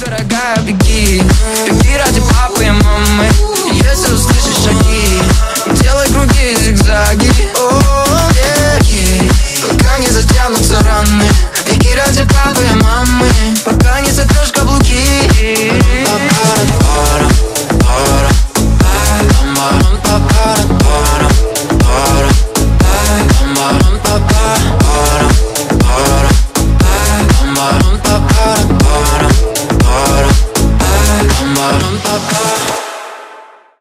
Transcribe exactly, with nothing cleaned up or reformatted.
дорогая, беги. Беги ради папы и мамы. Если услышишь шаги, делай круги и зигзаги. О-о-о.